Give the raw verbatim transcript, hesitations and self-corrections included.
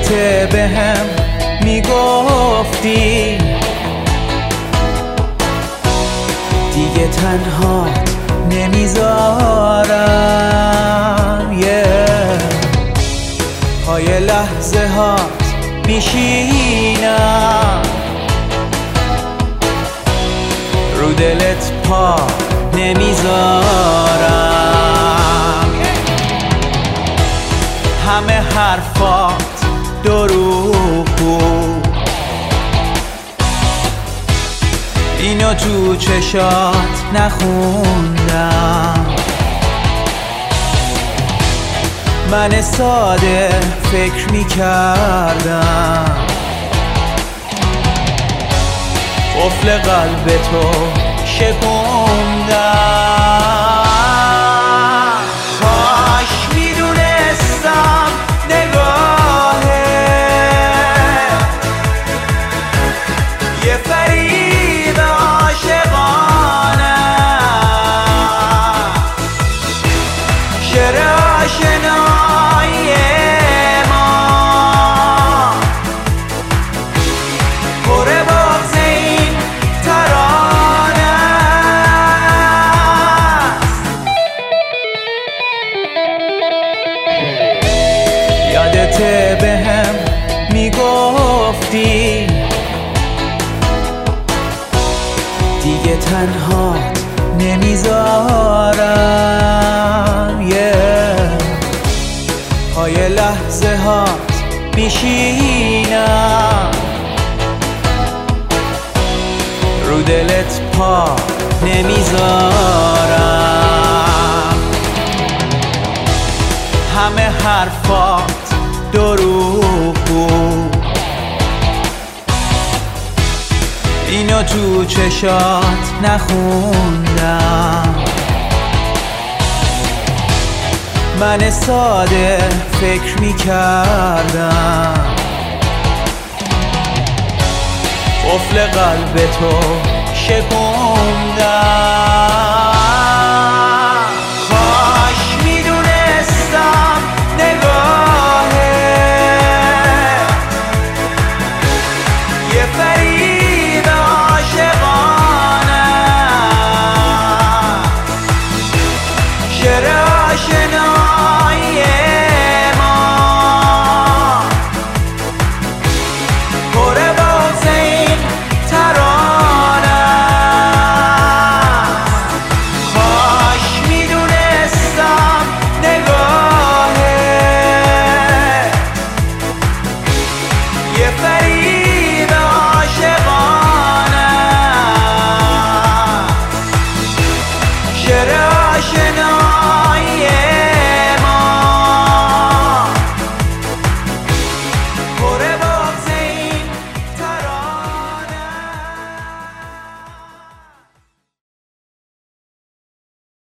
یادت به هم میگفتی دیگه تنهات نمیذارم yeah. پای لحظه هات میشینم رو دلت پا نمیذارم همه حرفات دروغ بود اینو تو چشات نخوندم من ساده فکر میکردم قفل قلب تو شکوندم کاش میدونستم نگاهت یه فریب عاشقانه شعر آشنایی ما پر بغض این ترانه است یادت به هم میگفتی دیگه تنهات نمیذارم yeah. پای لحظه هات میشینم رو دلت پا نمیذارم همه حرفات دروغ بود اینو تو چشات نخوندم من ساده فکر میکردم قفل قلب تو شکوندم